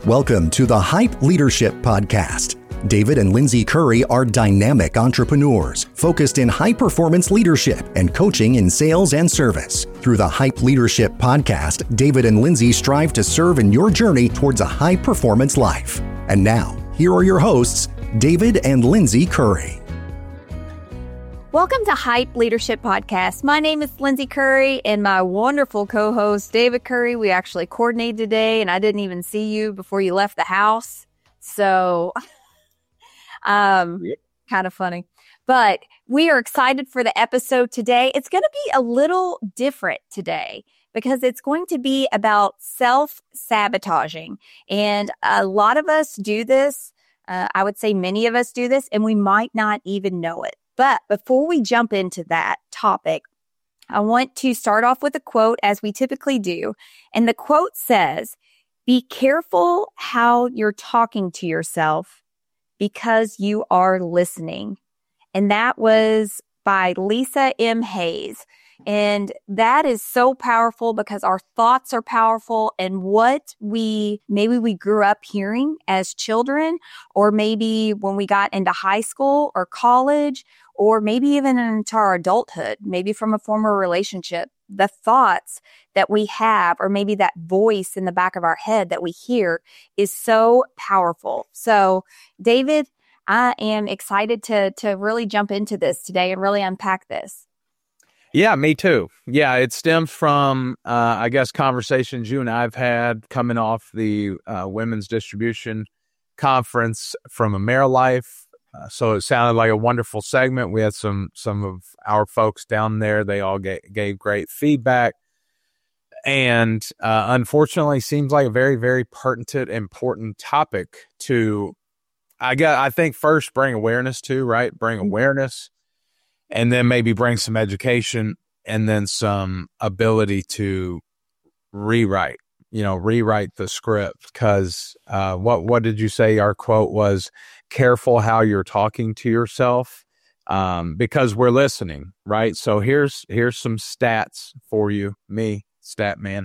Welcome to the Hype Leadership Podcast. David and Lindsay Curry are dynamic entrepreneurs focused in high-performance leadership and coaching in sales and service. Through the Hype Leadership Podcast, David and Lindsay strive to serve in your journey towards a high-performance life. And now, here are your hosts, David and Lindsay Curry. Welcome to Hype Leadership Podcast. My name is Lindsay Curry and my wonderful co-host, David Curry. We actually coordinated today and I didn't even see you before you left the house. So, kind of funny. But we are excited for the episode today. It's going to be a little different today because it's going to be about self-sabotaging. And a lot of us do this. I would say many of us do this and we might not even know it. But before we jump into that topic, I want to start off with a quote as we typically do. And the quote says, "Be careful how you're talking to yourself because you are listening." And that was by Lisa M. Hayes. And that is so powerful because our thoughts are powerful and what maybe we grew up hearing as children, or maybe when we got into high school or college, or maybe even into our adulthood, maybe from a former relationship, the thoughts that we have, or maybe that voice in the back of our head that we hear is so powerful. So, David, I am excited to really jump into this today and really unpack this. Yeah, me too. Yeah, it stems from, I guess, conversations you and I have had coming off the Women's Distribution Conference from AmeriLife. So it sounded like a wonderful segment. We had some of our folks down there. They all gave great feedback. And unfortunately, seems like a very, very pertinent, important topic to, I think, first bring awareness to, right? Bring awareness. And then maybe bring some education and then some ability to rewrite the script. Because what did you say our quote was? Careful how you're talking to yourself, because we're listening, right? So here's some stats for you, me, stat man.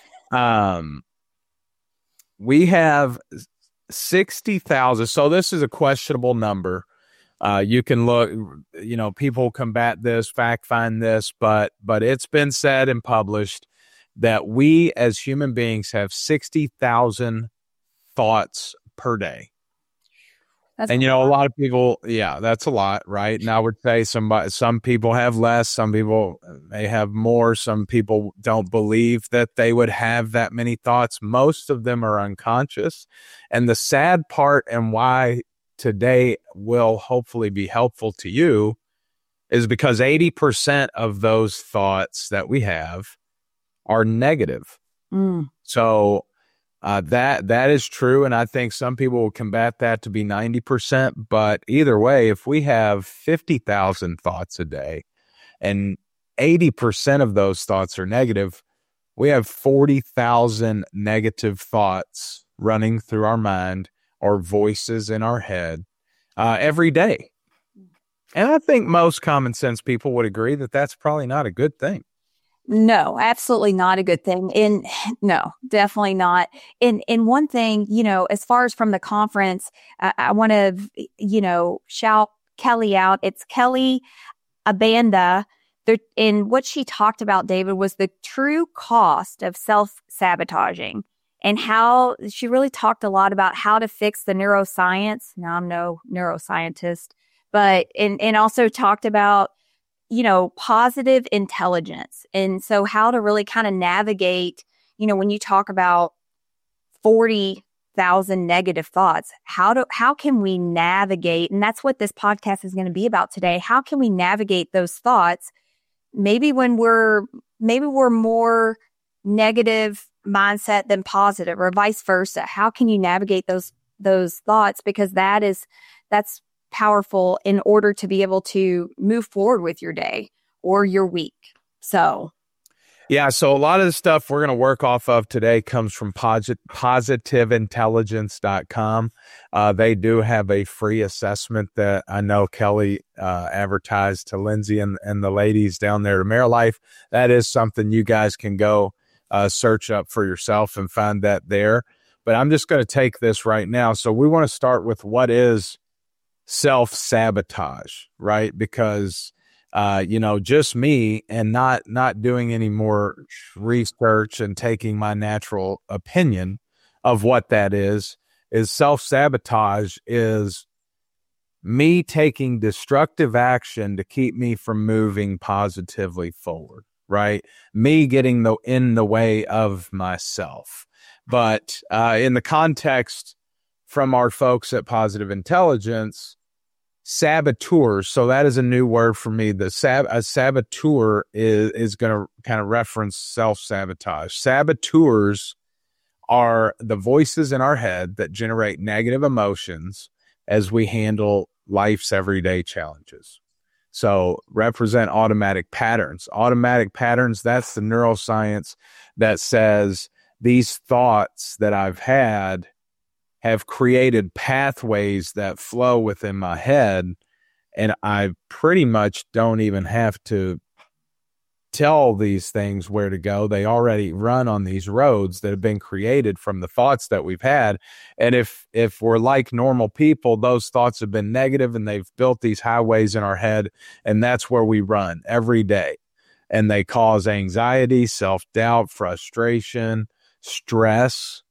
We have 60,000. So this is a questionable number. You can look, people combat this, fact find this, but it's been said and published that we as human beings have 60,000 thoughts per day. And, a lot of people, that's a lot, right? And I would say some people have less, some people may have more, some people don't believe that they would have that many thoughts. Most of them are unconscious. And the sad part, and why today will hopefully be helpful to you, is because 80% of those thoughts that we have are negative. So that is true. And I think some people will combat that to be 90%. But either way, if we have 50,000 thoughts a day and 80% of those thoughts are negative, we have 40,000 negative thoughts running through our mind or voices in our head every day. And I think most common sense people would agree that that's probably not a good thing. No, absolutely not a good thing. And no, definitely not. And one thing, as far as from the conference, I want to, shout Kelly out. It's Kelly Abanda. And what she talked about, David, was the true cost of self-sabotaging and how she really talked a lot about how to fix the neuroscience. Now, I'm no neuroscientist, but, and also talked about, positive intelligence. And so how to really kind of navigate, when you talk about 40,000 negative thoughts, how can we navigate? And that's what this podcast is going to be about today. How can we navigate those thoughts? Maybe when we're more negative mindset than positive, or vice versa. How can you navigate those thoughts? Because that's powerful in order to be able to move forward with your day or your week. So a lot of the stuff we're going to work off of today comes from positiveintelligence.com. They do have a free assessment that I know Kelly advertised to Lindsay and the ladies down there at AmeriLife. That is something you guys can go search up for yourself and find that there. but I'm just going to take this right now. So we want to start with what is self-sabotage, right? Because, just me and not doing any more research and taking my natural opinion of what that is self-sabotage is me taking destructive action to keep me from moving positively forward, right? Me getting in the way of myself. But in the context from our folks at Positive Intelligence, saboteurs, so that is a new word for me. A saboteur is going to kind of reference self-sabotage. Saboteurs are the voices in our head that generate negative emotions as we handle life's everyday challenges. So represent automatic patterns. Automatic patterns, that's the neuroscience that says these thoughts that I've had have created pathways that flow within my head, and I pretty much don't even have to tell these things where to go. They already run on these roads that have been created from the thoughts that we've had. And if we're like normal people, those thoughts have been negative and they've built these highways in our head, and that's where we run every day. And they cause anxiety, self-doubt, frustration, stress.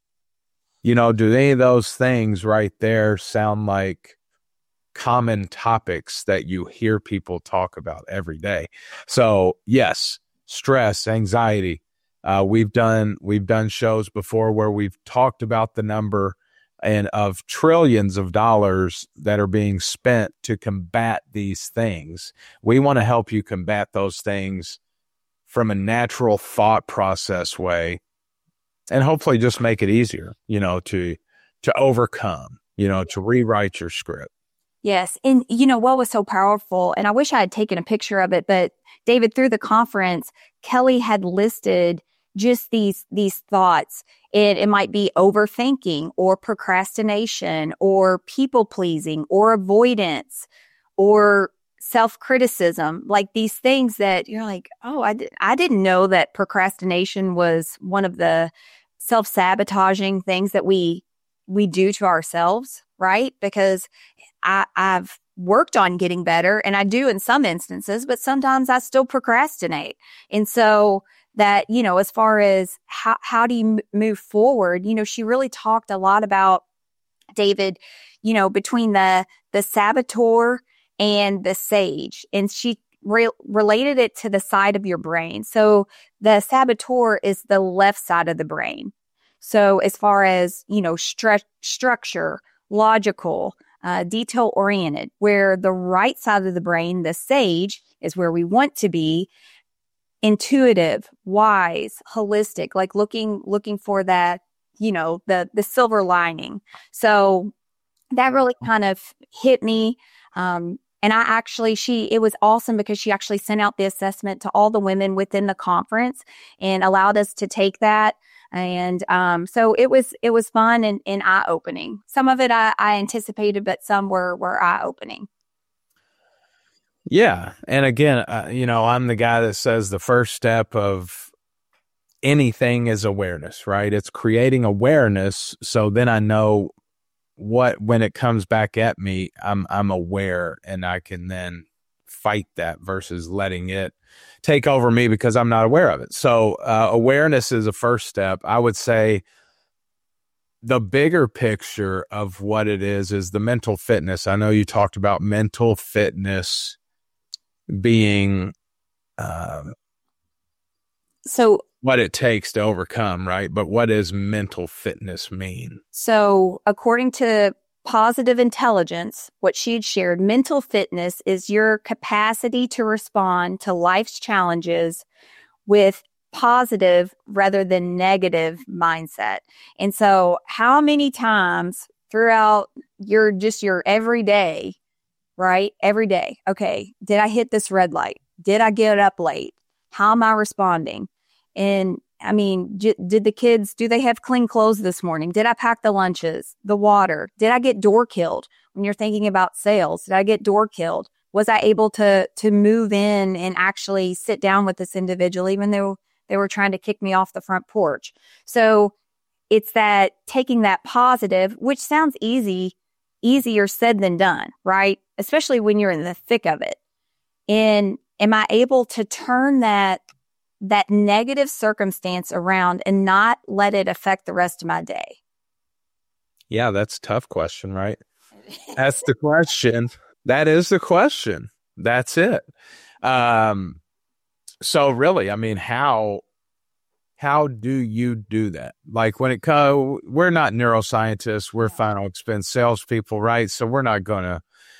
Do any of those things right there sound like common topics that you hear people talk about every day? So yes, stress, anxiety. We've done shows before where we've talked about the number and of trillions of dollars that are being spent to combat these things. We want to help you combat those things from a natural thought process way, and hopefully just make it easier, to overcome, to rewrite your script. Yes. And what was so powerful, and I wish I had taken a picture of it, but David, through the conference, Kelly had listed just these thoughts. It might be overthinking or procrastination or people pleasing or avoidance or self-criticism, like these things that you're like, oh, I didn't know that procrastination was one of the self-sabotaging things that we do to ourselves, right? Because I've worked on getting better, and I do in some instances, but sometimes I still procrastinate. And so that, as far as how do you move forward, she really talked a lot about, David, between the saboteur and the sage. And she related it to the side of your brain. So the saboteur is the left side of the brain. So as far as, structure, logical, detail-oriented, where the right side of the brain, the sage, is where we want to be, intuitive, wise, holistic, like looking for that, the silver lining. So that really kind of hit me. And it was awesome because she actually sent out the assessment to all the women within the conference and allowed us to take that. And so it was fun and eye-opening. Some of it I anticipated, but some were eye-opening. Yeah. And again, I'm the guy that says the first step of anything is awareness, right? It's creating awareness. So then I know when it comes back at me, I'm aware, and I can then fight that versus letting it take over me because I'm not aware of it. So awareness is a first step. I would say the bigger picture of what it is the mental fitness. I know you talked about mental fitness being so what it takes to overcome, right? But what does mental fitness mean? So according to Positive Intelligence, what she had shared, mental fitness is your capacity to respond to life's challenges with positive rather than negative mindset. And so how many times throughout your everyday, right? Every day. Okay. Did I hit this red light? Did I get up late? How am I responding? And I mean, did the kids, do they have clean clothes this morning? Did I pack the lunches, the water? Did I get door killed? When you're thinking about sales, did I get door killed? Was I able to move in and actually sit down with this individual, even though they were trying to kick me off the front porch? So it's that taking that positive, which sounds easier said than done, right? Especially when you're in the thick of it. And am I able to turn that negative circumstance around and not let it affect the rest of my day? Yeah, that's a tough question, right? That's the question. That is the question. That's it. So really, I mean, how do you do that? Like when it comes, we're not neuroscientists, we're final expense salespeople, right? So we're not going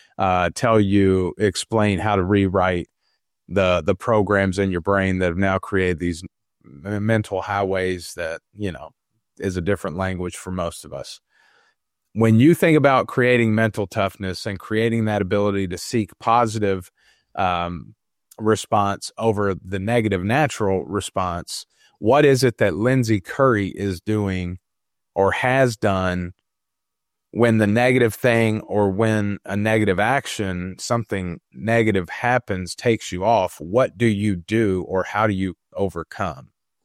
to explain how to rewrite the programs in your brain that have now created these mental highways that, is a different language for most of us. When you think about creating mental toughness and creating that ability to seek positive response over the negative natural response, what is it that Lindsay Curry is doing or has done when the negative thing or when a negative action, something negative happens, takes you off? What do you do or how do you overcome?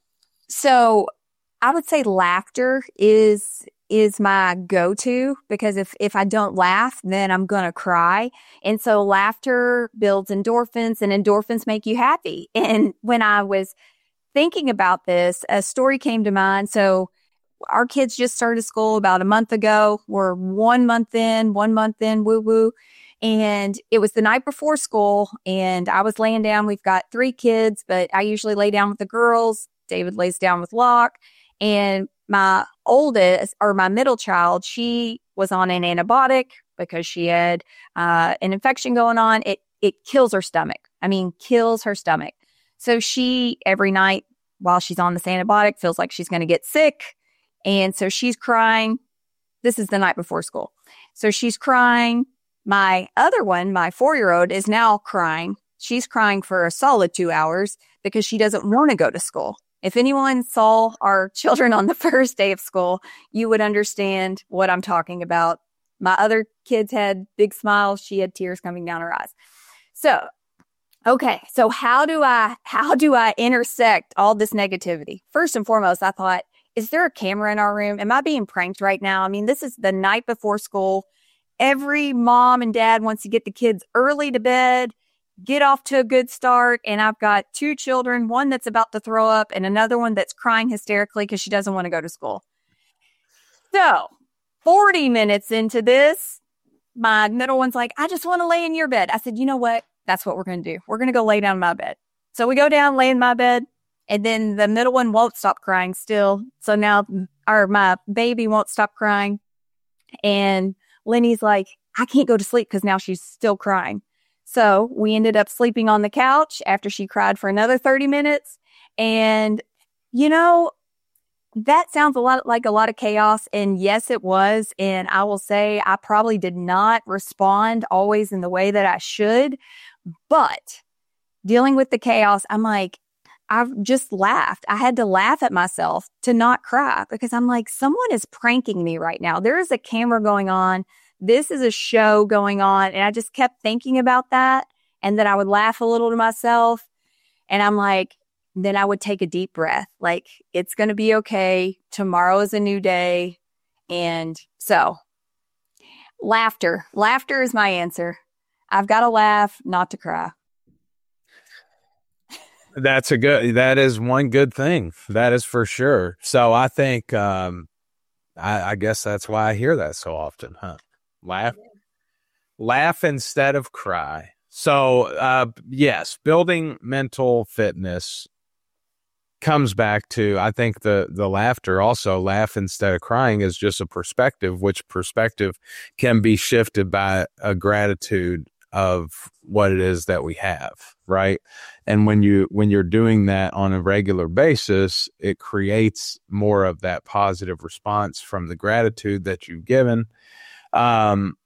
So I would say laughter is my go-to, because if I don't laugh, then I'm going to cry. And so laughter builds endorphins, and endorphins make you happy. And when I was thinking about this, a story came to mind. So our kids just started school about a month ago. We're 1 month in, woo woo. And it was the night before school, and I was laying down. We've got 3 kids, but I usually lay down with the girls. David lays down with Locke. And my oldest, or my middle child, she was on an antibiotic because she had an infection going on. It kills her stomach. I mean, kills her stomach. So she, every night while she's on this antibiotic, feels like she's going to get sick. And so she's crying. This is the night before school. So she's crying. My other one, my 4-year-old, is now crying. She's crying for a solid 2 hours because she doesn't want to go to school. If anyone saw our children on the first day of school, you would understand what I'm talking about. My other kids had big smiles. She had tears coming down her eyes. So, okay. So how do I intersect all this negativity? First and foremost, I thought, is there a camera in our room? Am I being pranked right now? I mean, this is the night before school. Every mom and dad wants to get the kids early to bed, get off to a good start. And I've got 2 children, one that's about to throw up and another one that's crying hysterically because she doesn't want to go to school. So 40 minutes into this, my middle one's like, I just want to lay in your bed. I said, you know what? That's what we're going to do. We're going to go lay down in my bed. So we go down, lay in my bed. And then the middle one won't stop crying still. So now my baby won't stop crying. And Lenny's like, I can't go to sleep because now she's still crying. So we ended up sleeping on the couch after she cried for another 30 minutes. And, that sounds a lot like a lot of chaos. And yes, it was. And I will say I probably did not respond always in the way that I should. But dealing with the chaos, I'm like, I've just laughed. I had to laugh at myself to not cry because I'm like, someone is pranking me right now. There is a camera going on. This is a show going on. And I just kept thinking about that. And then I would laugh a little to myself. And I'm like, then I would take a deep breath. Like, it's going to be okay. Tomorrow is a new day. And so laughter is my answer. I've got to laugh, not to cry. That is one good thing. That is for sure. So I think, I guess that's why I hear that so often, huh? Laugh instead of cry. So, yes, building mental fitness comes back to, I think the laughter also, laugh instead of crying, is just a perspective, which perspective can be shifted by a gratitude of what it is that we have, right? And when you're doing that on a regular basis, it creates more of that positive response from the gratitude that you've given. And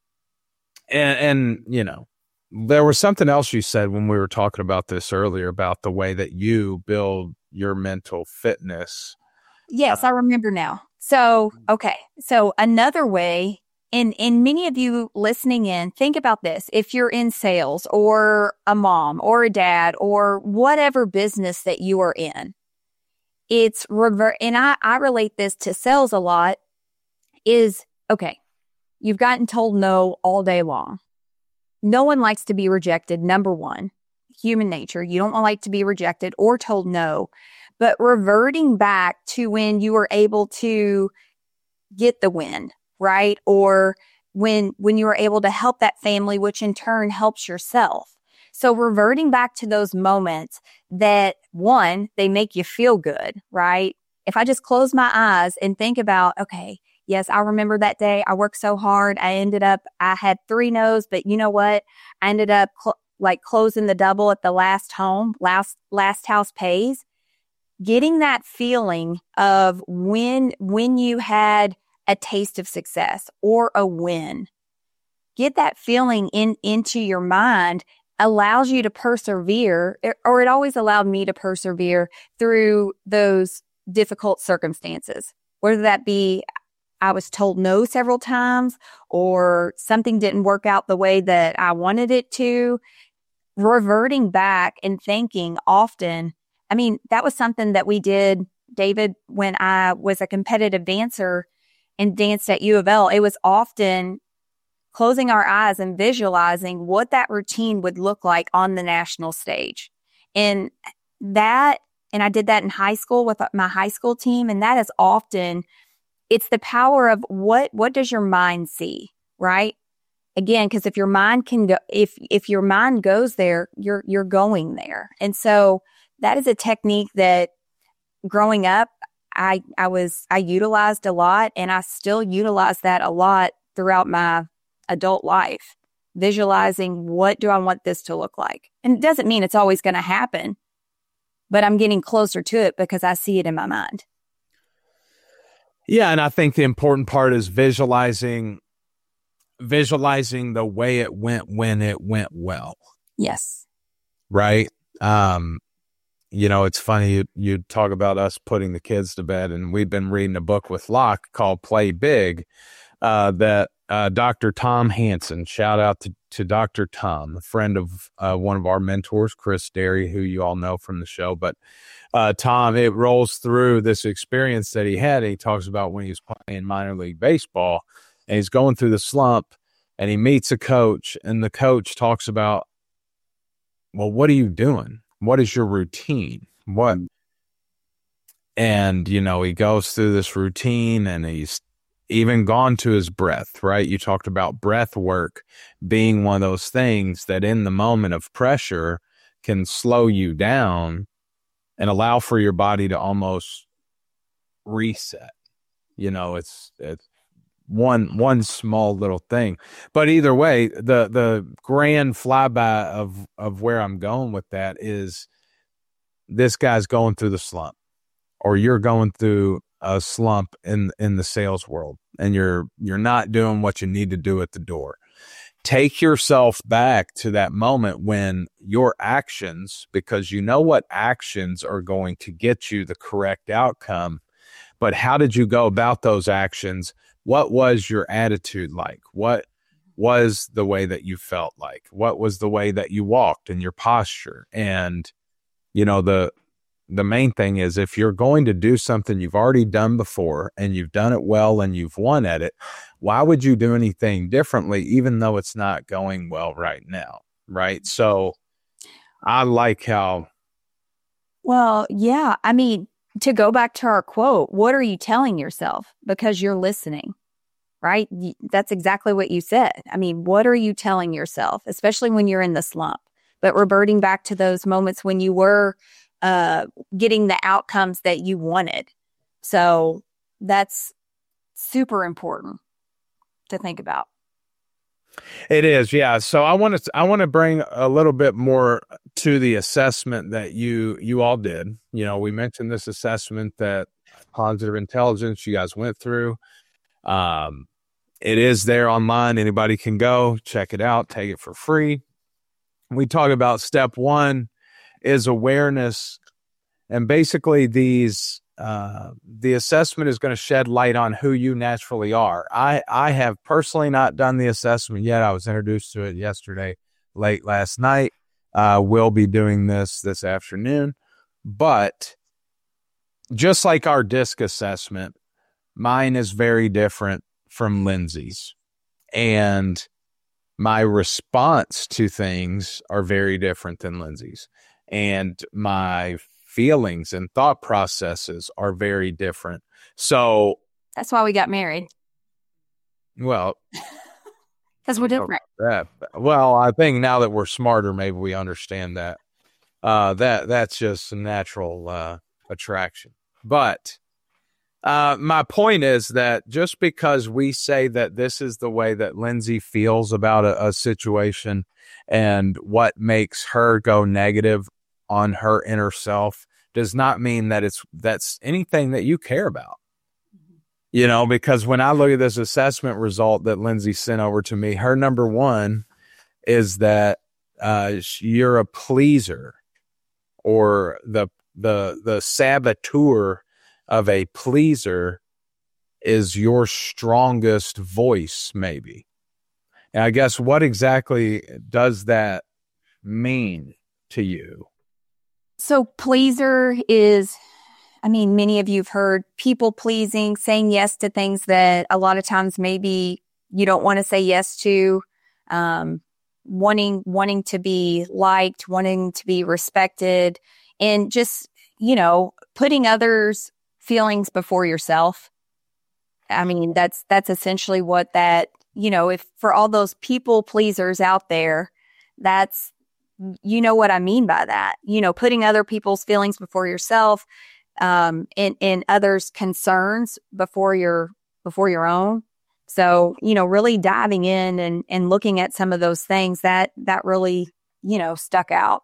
there was something else you said when we were talking about this earlier about the way that you build your mental fitness. Yes, I remember now. So, okay. So another way, and many of you listening in, think about this. If you're in sales or a mom or a dad or whatever business that you are in, it's revert. And I relate this to sales a lot is, okay, you've gotten told no all day long. No one likes to be rejected. Number one, human nature. You don't like to be rejected or told no, but reverting back to when you were able to get the win, right? Or when you were able to help that family, which in turn helps yourself. So reverting back to those moments that, one, they make you feel good, right? If I just close my eyes and think about, okay, yes, I remember that day. I worked so hard. I had 3 no's, but you know what? I ended up closing the double at the last home, last house pays. Getting that feeling of when you had a taste of success or a win, get that feeling into your mind allows you to persevere, or it always allowed me to persevere through those difficult circumstances, whether that be I was told no several times or something didn't work out the way that I wanted it to. Reverting back and thinking often, I mean, that was something that we did, David, when I was a competitive dancer and danced at U of L. It was often closing our eyes and visualizing what that routine would look like on the national stage. And I did that in high school with my high school team. And that is often, it's the power of what does your mind see, right? Again, because if your mind can go, if your mind goes there, you're going there. And so that is a technique that growing up, I utilized a lot, and I still utilize that a lot throughout my adult life, visualizing what do I want this to look like. And it doesn't mean it's always going to happen, but I'm getting closer to it because I see it in my mind. Yeah. And I think the important part is visualizing the way it went when it went well. Yes. Right. It's funny you talk about us putting the kids to bed, and we've been reading a book with Locke called Play Big, that Dr. Tom Hansen, shout out to Dr. Tom, a friend of one of our mentors, Chris Derry, who you all know from the show. But Tom, it rolls through this experience that he had. And he talks about when he was playing minor league baseball and he's going through the slump, and he meets a coach, and the coach talks about, well, what are you doing? What is your routine? What? And, he goes through this routine, and he's even gone to his breath, right? You talked about breath work being one of those things that in the moment of pressure can slow you down and allow for your body to almost reset. It's one small little thing. But either way, the grand flyby of where I'm going with that is this guy's going through the slump, or you're going through a slump in the sales world, and you're not doing what you need to do at the door. Take yourself back to that moment when your actions, because you know what actions are going to get you the correct outcome, but how did you go about those actions? What was your attitude like? What was the way that you felt like? What was the way that you walked and your posture? And, the main thing is, if you're going to do something you've already done before and you've done it well and you've won at it, why would you do anything differently, even though it's not going well right now? Right. So I like how. Well, yeah. I mean, to go back to our quote, what are you telling yourself? Because you're listening, right? That's exactly what you said. I mean, what are you telling yourself, especially when you're in the slump? But reverting back to those moments when you were getting the outcomes that you wanted. So that's super important to think about. It is, yeah. So I want to bring a little bit more to the assessment that you all did. We mentioned this assessment that Positive Intelligence you guys went through. It is there online. Anybody can go check it out, take it for free. We talk about step 1 is awareness, and basically the assessment is going to shed light on who you naturally are. I have personally not done the assessment yet. I was introduced to it yesterday, late last night. We'll be doing this afternoon, but just like our DISC assessment, mine is very different from Lindsay's. And my response to things are very different than Lindsay's. And my feelings and thought processes are very different. So that's why we got married. Well, because we're different. Well, I think now that we're smarter, maybe we understand that. That's just a natural attraction. But my point is that just because we say that this is the way that Lindsay feels about a situation and what makes her go negative on her inner self does not mean that that's anything that you care about. You know, because when I look at this assessment result that Lindsay sent over to me, her number one is that you're a pleaser, or the saboteur of a pleaser is your strongest voice, maybe. And I guess what exactly does that mean to you? So pleaser is, I mean, many of you have heard people pleasing, saying yes to things that a lot of times maybe you don't want to say yes to, wanting to be liked, wanting to be respected, and just, putting others' feelings before yourself. I mean, that's essentially what that, if for all those people pleasers out there, that's, what I mean by that, putting other people's feelings before yourself, and others' concerns before your own. So, really diving in and looking at some of those things that really, stuck out.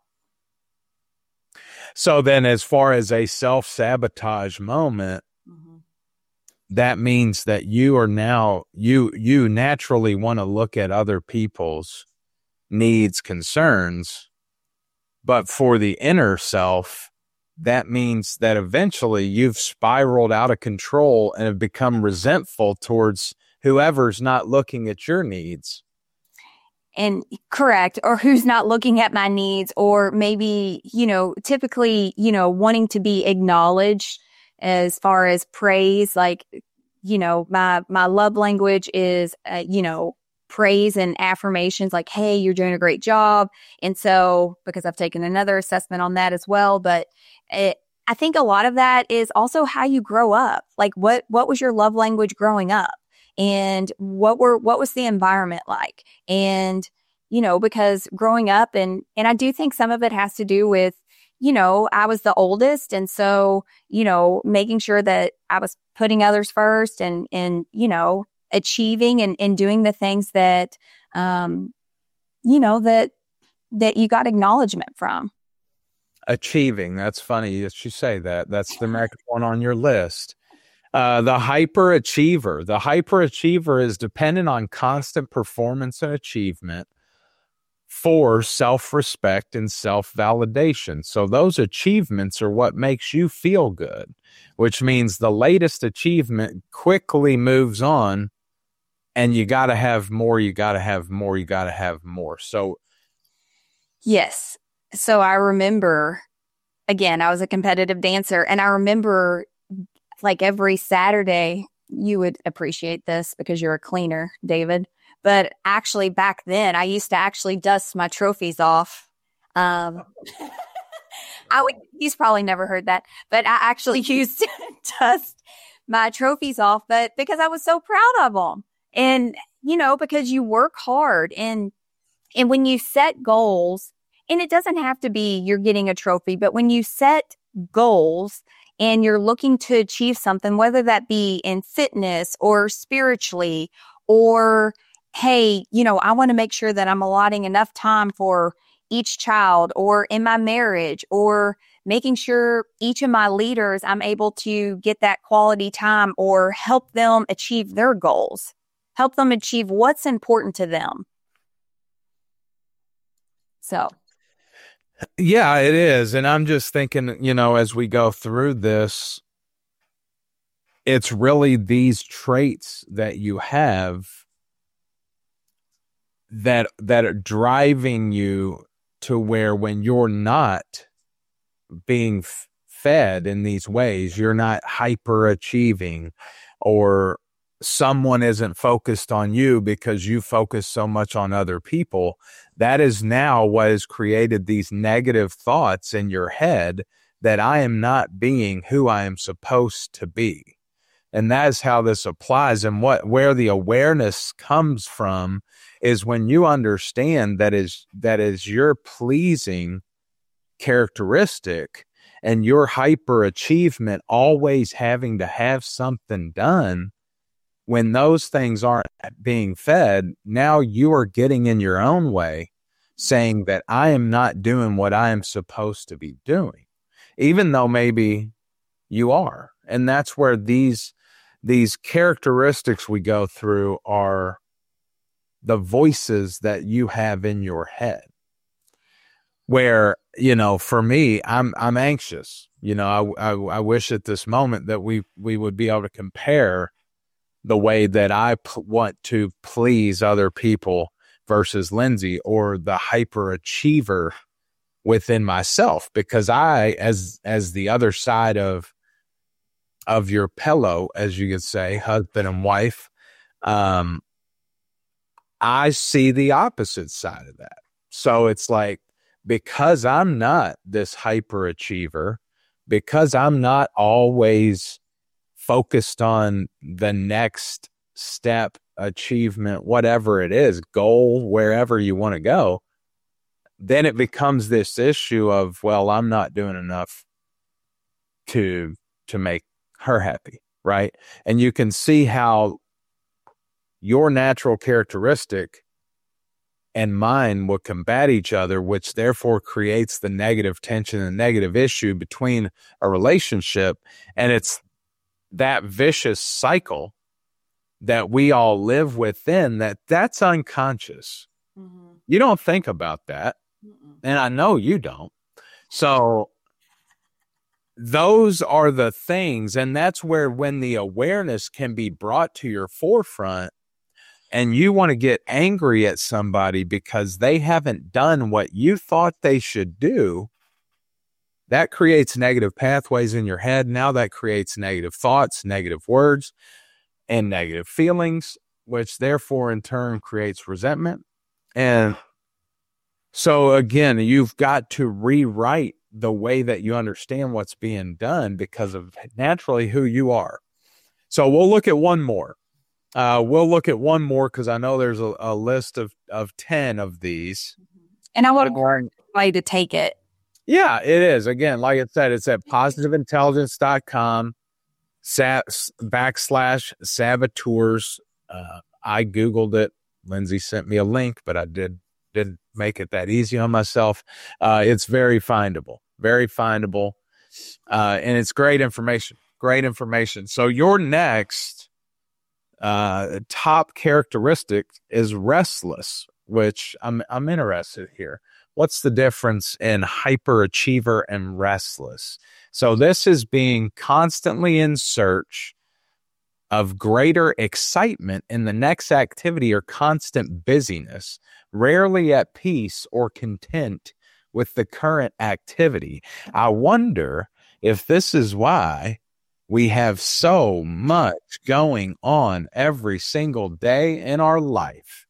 So then as far as a self-sabotage moment, that means that you are now, you naturally want to look at other people's needs, concerns, but for the inner self, that means that eventually you've spiraled out of control and have become resentful towards whoever's not looking at your needs. And correct. Or who's not looking at my needs, or maybe, typically, wanting to be acknowledged as far as praise. Like, my love language is, praise and affirmations, like, hey, you're doing a great job. And so, because I've taken another assessment on that as well, but I think a lot of that is also how you grow up. Like, what was your love language growing up? And what was the environment like? And, because growing up, and I do think some of it has to do with, I was the oldest. And so, making sure that I was putting others first and achieving and doing the things that, that you got acknowledgement from. Achieving. That's funny that you say that. That's the next one on your list. The hyperachiever. The hyperachiever is dependent on constant performance and achievement for self-respect and self-validation. So those achievements are what makes you feel good, which means the latest achievement quickly moves on, and you got to have more, you got to have more, you got to have more. So yes. So I remember, again, I was a competitive dancer, and I remember like every Saturday, you would appreciate this because you're a cleaner, David. But actually back then, I used to actually dust my trophies off. He's probably never heard that, but I actually used to dust my trophies off, but because I was so proud of them. And, because you work hard, and when you set goals, and it doesn't have to be you're getting a trophy, but when you set goals and you're looking to achieve something, whether that be in fitness or spiritually, or, hey, I want to make sure that I'm allotting enough time for each child, or in my marriage, or making sure each of my leaders, I'm able to get that quality time or help them achieve their goals, help them achieve what's important to them. So. Yeah, it is. And I'm just thinking, as we go through this, it's really these traits that you have that are driving you to where when you're not being fed in these ways. You're not hyper achieving, or someone isn't focused on you because you focus so much on other people. That is now what has created these negative thoughts in your head that I am not being who I am supposed to be. And that is how this applies. And where the awareness comes from is when you understand that is your pleasing characteristic and your hyper achievement always having to have something done. When those things aren't being fed, now you are getting in your own way, saying that I am not doing what I am supposed to be doing, even though maybe you are. And that's where these characteristics we go through are the voices that you have in your head. Where, for me, I'm anxious. I wish at this moment that we would be able to compare the way that I want to please other people versus Lindsay, or the hyperachiever within myself, because I, as the other side of your pillow, as you could say, husband and wife, I see the opposite side of that. So it's like, because I'm not this hyperachiever, because I'm not always focused on the next step, achievement, whatever it is, goal, wherever you want to go, then it becomes this issue of, well, I'm not doing enough to make her happy, right? And you can see how your natural characteristic and mine will combat each other, which therefore creates the negative tension and negative issue between a relationship. And it's that vicious cycle that we all live within, that's unconscious. Mm-hmm. You don't think about that. Mm-mm. And I know you don't. So those are the things. And that's where, when the awareness can be brought to your forefront and you want to get angry at somebody because they haven't done what you thought they should do, that creates negative pathways in your head. Now that creates negative thoughts, negative words, and negative feelings, which therefore in turn creates resentment. And so again, you've got to rewrite the way that you understand what's being done because of naturally who you are. So we'll look at one more. Because I know there's a list of 10 of these. And I want everybody to take it. Yeah, it is. Again, like I said, it's at positiveintelligence.com /saboteurs. I Googled it. Lindsay sent me a link, but I didn't make it that easy on myself. It's very findable. And it's great information. So your next top characteristic is restless, which I'm interested here. What's the difference in hyperachiever and restless? So this is being constantly in search of greater excitement in the next activity or constant busyness, rarely at peace or content with the current activity. I wonder if this is why we have so much going on every single day in our life.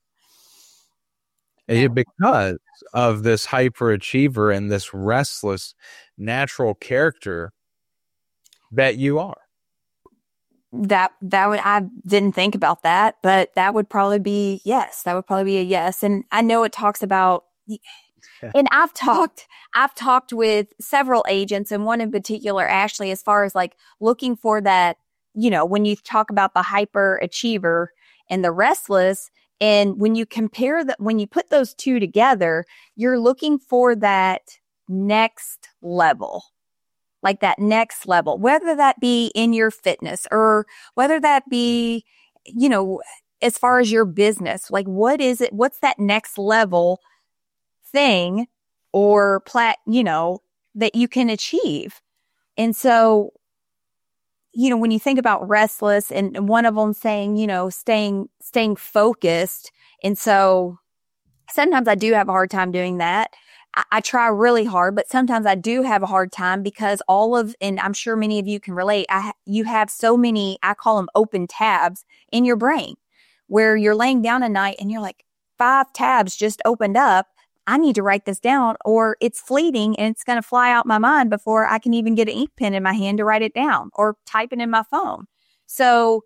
Because of this hyperachiever and this restless natural character that you are. That would, I didn't think about that, but that would probably be yes. That would probably be a yes. And I know it talks about, and I've talked with several agents, and one in particular, Ashley, as far as like looking for that, when you talk about the hyperachiever and the restless, and when you compare when you put those two together, you're looking for that next level. Like that next level, whether that be in your fitness or whether that be, as far as your business, like what is it? What's that next level thing or that you can achieve? And so, when you think about restless and one of them saying, staying focused. And so sometimes I do have a hard time doing that. I try really hard, but sometimes I do have a hard time because and I'm sure many of you can relate, you have so many, I call them open tabs in your brain where you're laying down at night and you're like, 5 tabs just opened up. I need to write this down or it's fleeting and it's going to fly out my mind before I can even get an ink pen in my hand to write it down or type it in my phone. So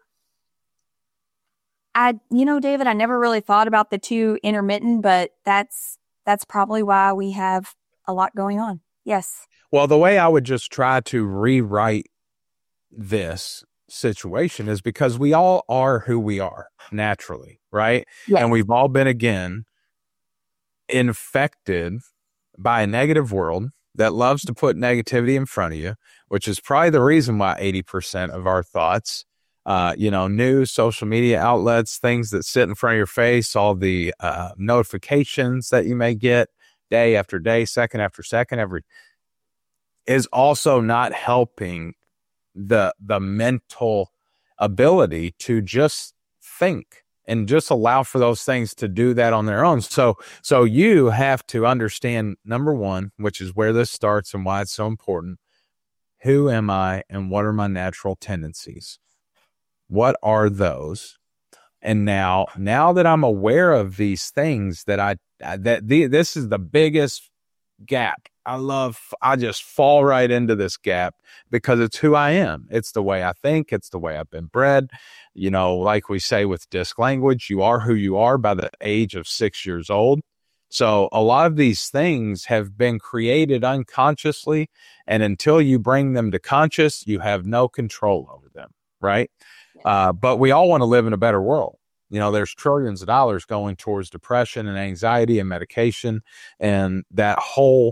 David, I never really thought about the two intermittent, but that's probably why we have a lot going on. Yes. Well, the way I would just try to rewrite this situation is because we all are who we are naturally, right? Yes. And we've all been, again, infected by a negative world that loves to put negativity in front of you, which is probably the reason why 80% of our thoughts, news, social media outlets, things that sit in front of your face, all the notifications that you may get day after day, second after second, is also not helping the mental ability to just think and just allow for those things to do that on their own. So you have to understand, number one, which is where this starts and why it's so important. Who am I and what are my natural tendencies? What are those? And now that I'm aware of these things this is the biggest gap. I just fall right into this gap because it's who I am. It's the way I think. It's the way I've been bred. Like we say with disc language, you are who you are by the age of 6 years old. So a lot of these things have been created unconsciously. And until you bring them to conscious, you have no control over them. Right. But we all want to live in a better world. There's trillions of dollars going towards depression and anxiety and medication and that whole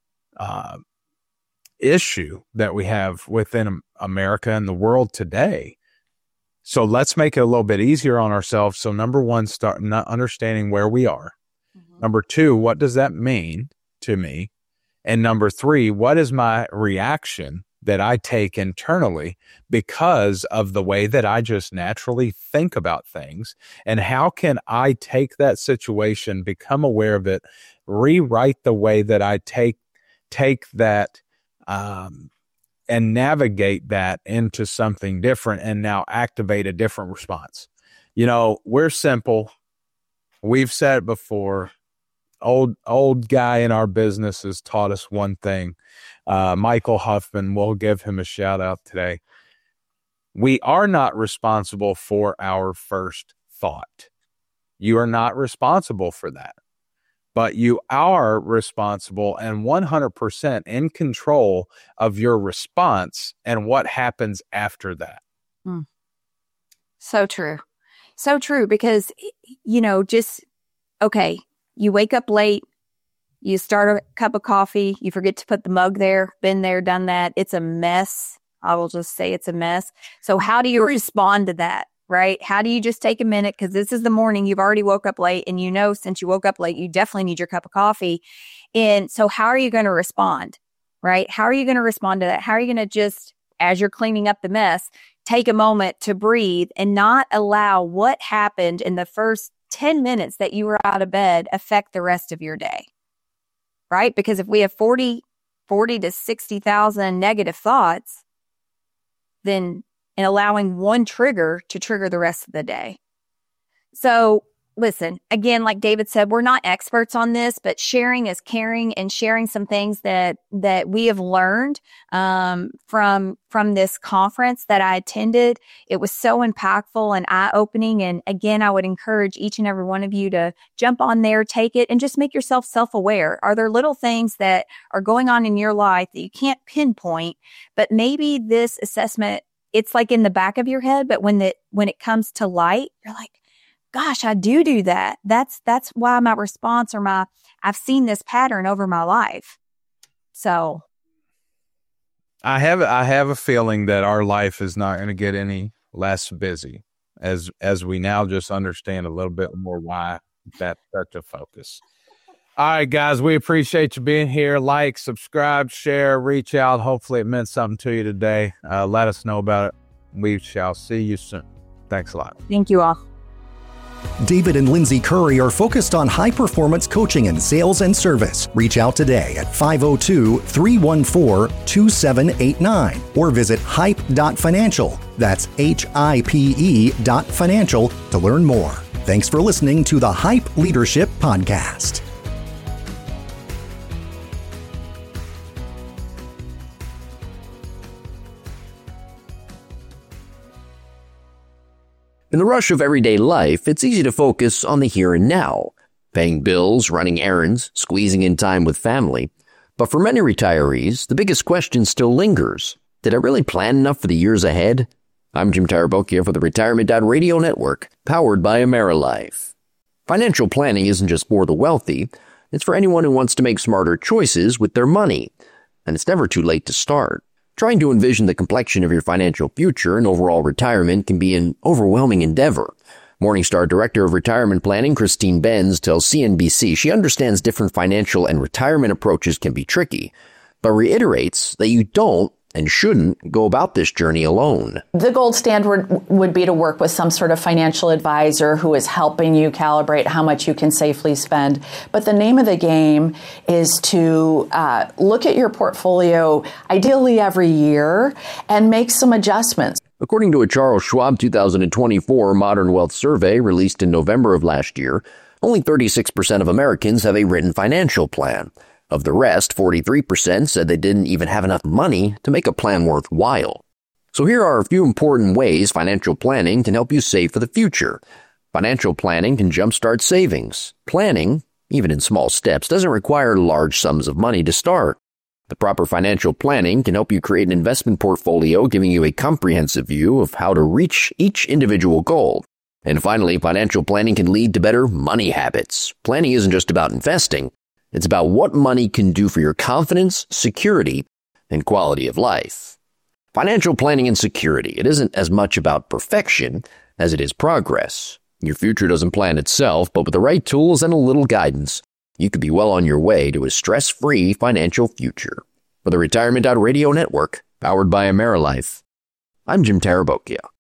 issue that we have within America and the world today. So let's make it a little bit easier on ourselves. So number one, start not understanding where we are. Mm-hmm. Number two, what does that mean to me? And number three, what is my reaction that I take internally because of the way that I just naturally think about things? And how can I take that situation, become aware of it, rewrite the way that I take that and navigate that into something different and now activate a different response? We're simple. We've said it before. Old guy in our business has taught us one thing. Michael Huffman, we'll give him a shout out today. We are not responsible for our first thought. You are not responsible for that. But you are responsible and 100% in control of your response and what happens after that. Mm. So true. So true. Because, you wake up late, you start a cup of coffee, you forget to put the mug there, been there, done that. It's a mess. I will just say it's a mess. So how do you respond to that? Right? How do you just take a minute? Because this is the morning, you've already woke up late, and since you woke up late, you definitely need your cup of coffee. And so how are you going to respond? Right? How are you going to respond to that? How are you going to just, as you're cleaning up the mess, take a moment to breathe and not allow what happened in the first 10 minutes that you were out of bed affect the rest of your day? Right? Because if we have 40 to 60,000 negative thoughts, then and allowing one trigger to trigger the rest of the day. So listen, again, like David said, we're not experts on this, but sharing is caring, and sharing some things that we have learned from this conference that I attended. It was so impactful and eye-opening. And again, I would encourage each and every one of you to jump on there, take it, and just make yourself self-aware. Are there little things that are going on in your life that you can't pinpoint, but maybe this assessment, it's like in the back of your head, but when it comes to light, you're like, gosh, I do that. That's why my response I've seen this pattern over my life. So I have a feeling that our life is not going to get any less busy as we now just understand a little bit more why that's such a focus. All right, guys, we appreciate you being here. Like, subscribe, share, reach out. Hopefully it meant something to you today. Let us know about it. We shall see you soon. Thanks a lot. Thank you all. David and Lindsay Curry are focused on high-performance coaching in sales and service. Reach out today at 502-314-2789 or visit hype.financial. That's HIPE.financial to learn more. Thanks for listening to the Hype Leadership Podcast. In the rush of everyday life, it's easy to focus on the here and now, paying bills, running errands, squeezing in time with family. But for many retirees, the biggest question still lingers. Did I really plan enough for the years ahead? I'm Jim Tarabokia for the Retirement.Radio Network, powered by AmeriLife. Financial planning isn't just for the wealthy. It's for anyone who wants to make smarter choices with their money. And it's never too late to start. Trying to envision the complexion of your financial future and overall retirement can be an overwhelming endeavor. Morningstar Director of Retirement Planning, Christine Benz, tells CNBC she understands different financial and retirement approaches can be tricky, but reiterates that you don't and shouldn't go about this journey alone. The gold standard would be to work with some sort of financial advisor who is helping you calibrate how much you can safely spend. But the name of the game is to look at your portfolio ideally every year and make some adjustments. According to a Charles Schwab 2024 Modern Wealth Survey released in November of last year, only 36% of Americans have a written financial plan. Of the rest, 43% said they didn't even have enough money to make a plan worthwhile. So here are a few important ways financial planning can help you save for the future. Financial planning can jumpstart savings. Planning, even in small steps, doesn't require large sums of money to start. The proper financial planning can help you create an investment portfolio, giving you a comprehensive view of how to reach each individual goal. And finally, financial planning can lead to better money habits. Planning isn't just about investing. It's about what money can do for your confidence, security, and quality of life. Financial planning and security, it isn't as much about perfection as it is progress. Your future doesn't plan itself, but with the right tools and a little guidance, you could be well on your way to a stress-free financial future. For the Retirement.Radio Network, powered by AmeriLife, I'm Jim Tarabokia.